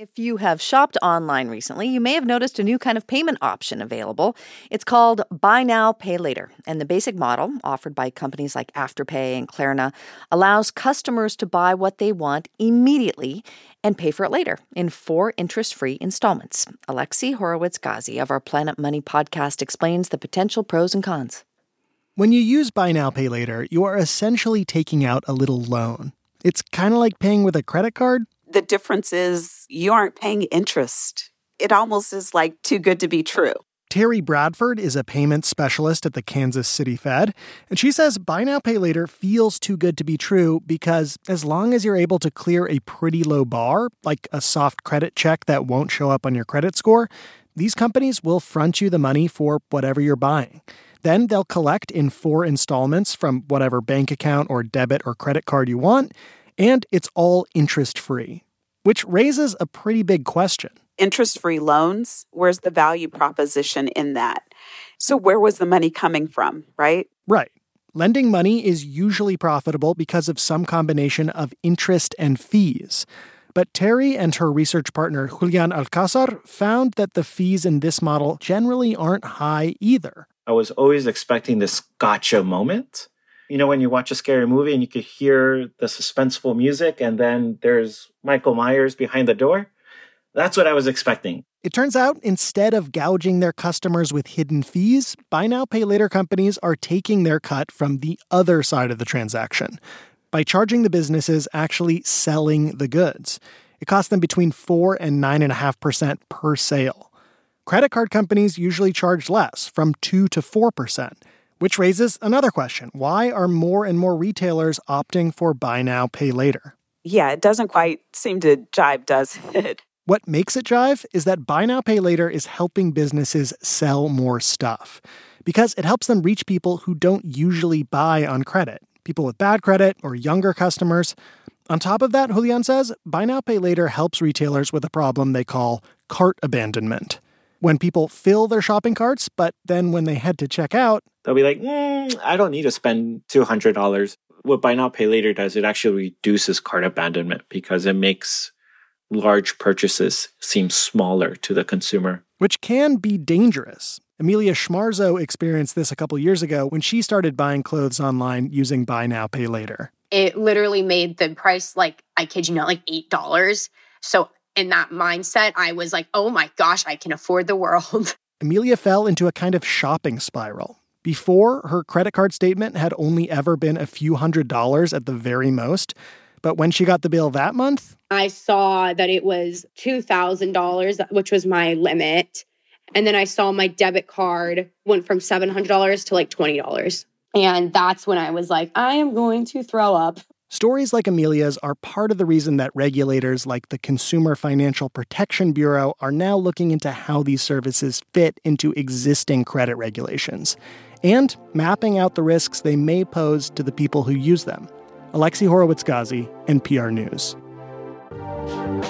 If you have shopped online recently, you may have noticed a new kind of payment option available. It's called Buy Now, Pay Later. And the basic model, offered by companies like Afterpay and Klarna, allows customers to buy what they want immediately and pay for it later in 4 interest-free installments. Alexi Horowitz-Ghazi of our Planet Money podcast explains the potential pros and cons. When you use Buy Now, Pay Later, you are essentially taking out a little loan. It's kind of like paying with a credit card. The difference is you aren't paying interest. It almost is like too good to be true. Terry Bradford is a payment specialist at the Kansas City Fed, and she says Buy Now, Pay Later feels too good to be true because as long as you're able to clear a pretty low bar, like a soft credit check that won't show up on your credit score, these companies will front you the money for whatever you're buying. Then they'll collect in 4 installments from whatever bank account or debit or credit card you want, and it's all interest-free, which raises a pretty big question. Interest-free loans, where's the value proposition in that? So where was the money coming from, right? Right. Lending money is usually profitable because of some combination of interest and fees. But Terry and her research partner Julian Alcázar found that the fees in this model generally aren't high either. I was always expecting this gotcha moment. You know, when you watch a scary movie and you could hear the suspenseful music and then there's Michael Myers behind the door? That's what I was expecting. It turns out, instead of gouging their customers with hidden fees, Buy Now, Pay Later companies are taking their cut from the other side of the transaction by charging the businesses actually selling the goods. It costs them between 4 and 9.5% per sale. Credit card companies usually charge less, from 2 to 4%. Which raises another question. Why are more and more retailers opting for Buy Now, Pay Later? Yeah, it doesn't quite seem to jive, does it? What makes it jive is that Buy Now, Pay Later is helping businesses sell more stuff because it helps them reach people who don't usually buy on credit, people with bad credit or younger customers. On top of that, Julian says, Buy Now, Pay Later helps retailers with a problem they call cart abandonment. When people fill their shopping carts, but then when they head to check out, they'll be like, I don't need to spend $200. What Buy Now, Pay Later does, it actually reduces cart abandonment because it makes large purchases seem smaller to the consumer. Which can be dangerous. Amelia Schmarzo experienced this a couple years ago when she started buying clothes online using Buy Now, Pay Later. It literally made the price, I kid you not, $8. So in that mindset, I was like, oh my gosh, I can afford the world. Amelia fell into a kind of shopping spiral. Before, her credit card statement had only ever been a few $100s at the very most. But when she got the bill that month, I saw that it was $2,000, which was my limit. And then I saw my debit card went from $700 to $20. And that's when I was like, I am going to throw up. Stories like Amelia's are part of the reason that regulators like the Consumer Financial Protection Bureau are now looking into how these services fit into existing credit regulations and mapping out the risks they may pose to the people who use them. Alexi Horowitz-Ghazi, NPR News.